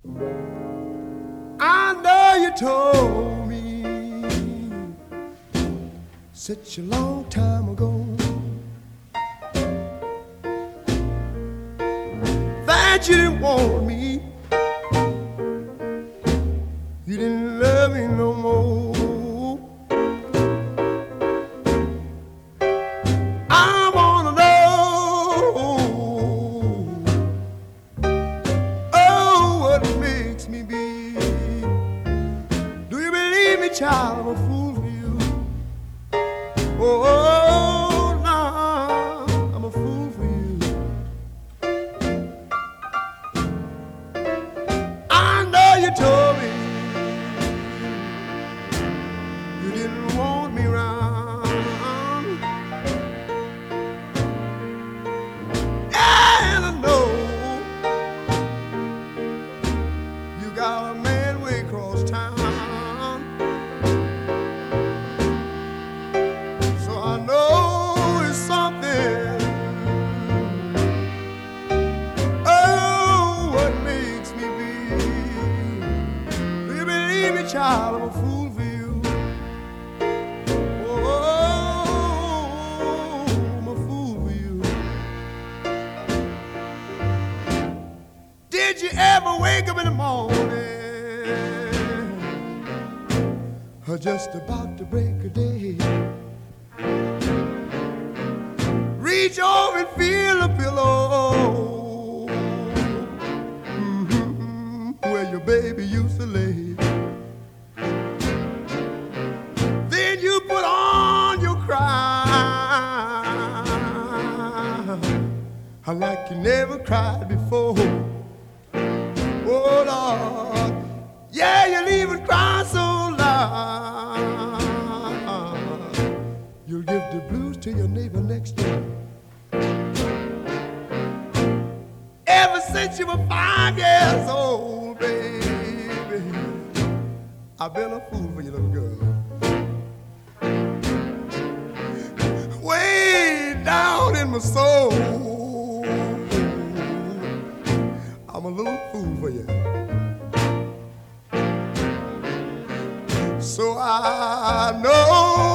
I know you told me such a long time ago that you didn't want me, you didn't love me no more. I wanna know, oh, what makes me be. Do you believe me, child? I'm a fool for you. Oh, no, I'm a fool for you. I know you told me you didn't want me round, and I know you got a man way across town. So I know it's something. Oh, what makes me be? Do you believe me, child? I'm a fool for you. Oh, I'm a fool for you. Did you ever wake up in the morning, or just about to break a day, reach over and feel a pillow, where your baby used to lay? Then you put on your cry like you never cried before. Oh Lord, yeah, you'll even cry so loud you'll give the blues to your neighbor next door. Ever since you were 5 years old, baby, I've been a fool for you, little girl. Way down in my soul, I'm a little fool for you. So I know